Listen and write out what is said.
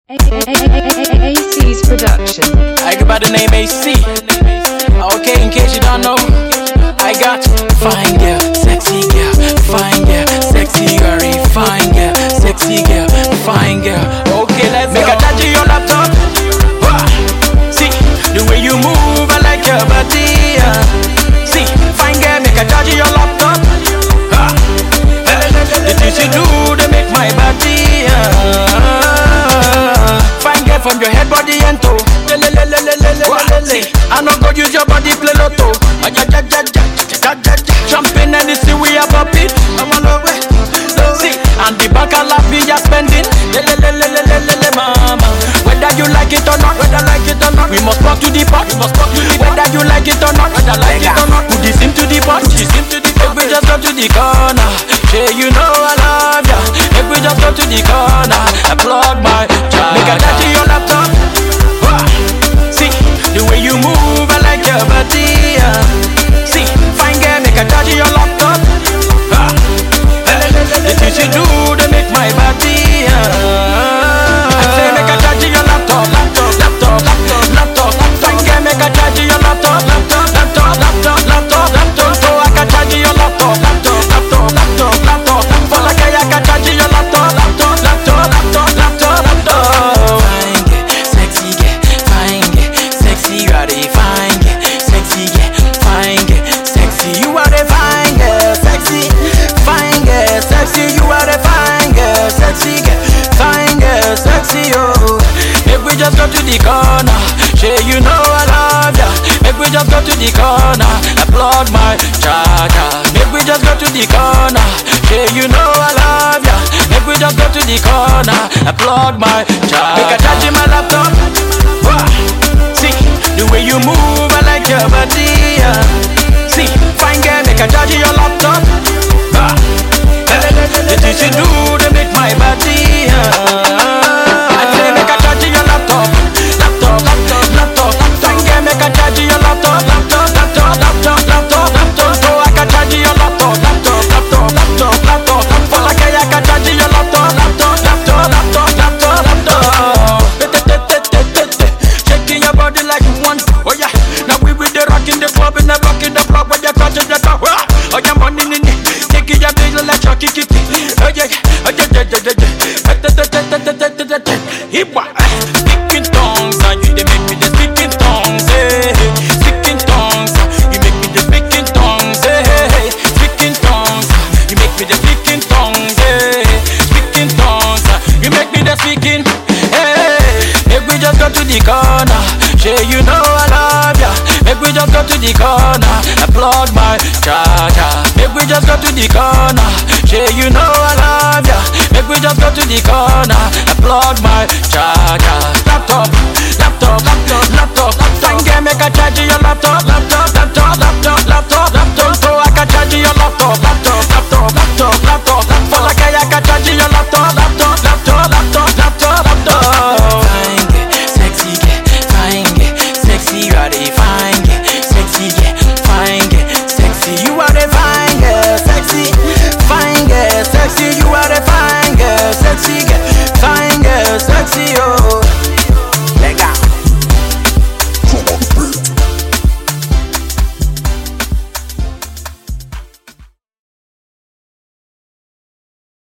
AC's production. I go by the name AC. Okay, in case you don't know, I got fine girl, sexy girl, fine girl, sexy girl, fine girl, sexy girl, fine girl. Okay, let's make a touch your laptop. See the way you move, I like your body. See, fine girl, make a touch your laptop. The things you do, they make my body. Fine girl from your head, body and toe. See, I no go use your body play lotto. Jumping and see we are popping. See, and the bank a lot we are spending. Mama, whether you like it or not, we must pop to the pot. Whether you like it or not, put this into the pot. If we just go to the corner, say you know I love ya. If we just go to the corner, I plug my charger. Make a touch your laptop. See the way you move, I like your body. See, fine girl, make a touch your laptop. The things you do, they make my body. I say make a touch your laptop. Fine girl, make a touch your laptop. So I can charge your laptop. For like I can charge your laptop. Fine girl, sexy girl, fine girl, sexy, you are the fine girl, sexy girl, fine girl, sexy, you are the fine girl, sexy, you are the fine girl, sexy, oh. If we just go to the corner, say you know I love ya. If we just go to the corner, I plug my charger. If we just go to the corner, say you know I love ya. If we just go to the corner, I plug my charger. Make a charge in my laptop. See the way you move, I like your body. See, fine girl, make a charge in your laptop. The things you do, they make my body. I say make a charge in your laptop. Fine girl, make a charge in your laptop. So I can charge your laptop. For like I can charge your laptop. Shaking your body like once. Oh yeah, now we with the rock in the club and the rock in the block where you touch the top. Oh yeah, money in it. Taking your big like Chucky Kitty. Oh yeah, speaking tongues, and you they make me the speaking tongues. Speaking tongues, you make me the speaking tongues. Speaking tongues, you make me the speaking tongues. Speaking tongues, you make me the speaking. Make we just go to the corner, say you know I love ya. Make we just go to the corner, I plug my charger. Make we just go to the corner, say you know I love ya. Make we just go to the corner, I plug my charger.